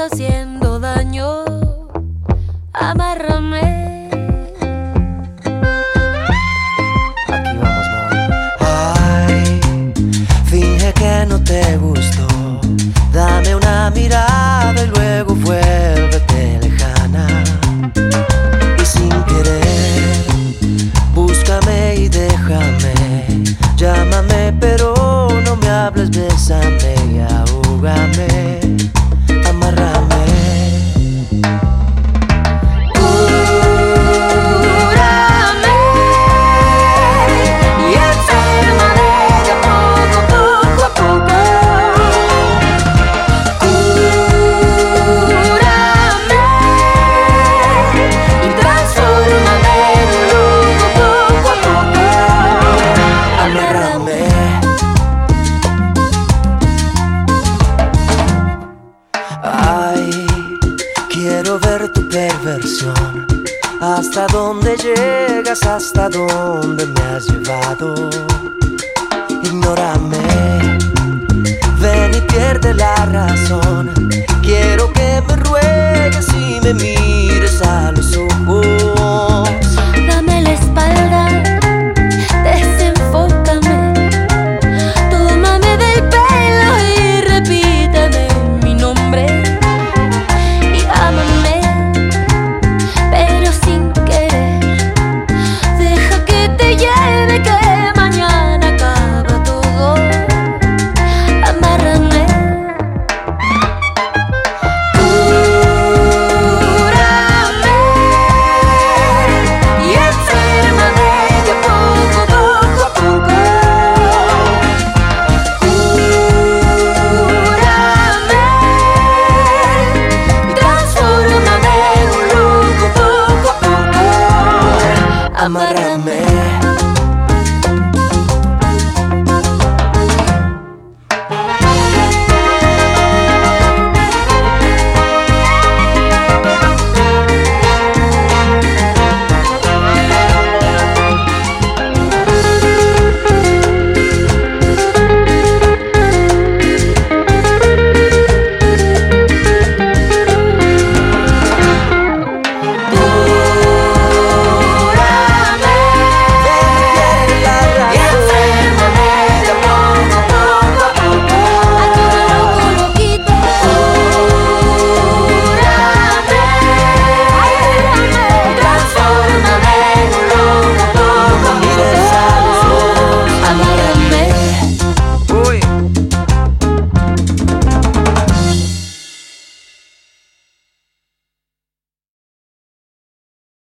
haciendo daño. Amárrame. Aquí vamos, amor. Ay, finge que no te gustó. Dame una mirada y luego vuélvete lejana. Y sin querer, búscame y déjame. Llámame pero no me hables, bésame y ahógame. Amárrame. Cúrame y ensérmame de poco a poco. Cúrame y transfórmame en un loco poco a poco. Amárrame. Ay, quiero ver tu perversión. Hasta dónde llegas, hasta dónde me has llevado. Ignórame, ven y pierde la razón. Quiero que me ruegues y me mires a los ojos. Dame la espalda, desenfócame, tómame del pelo y repíteme mi nombre. Y ámame, pero sin querer. Deja que te lleve, que mañana acaba todo. Amárrame. Cúrame y ensérmame de poco a poco. Cúrame y transfórmame en un loco poco a poco. Amárrame.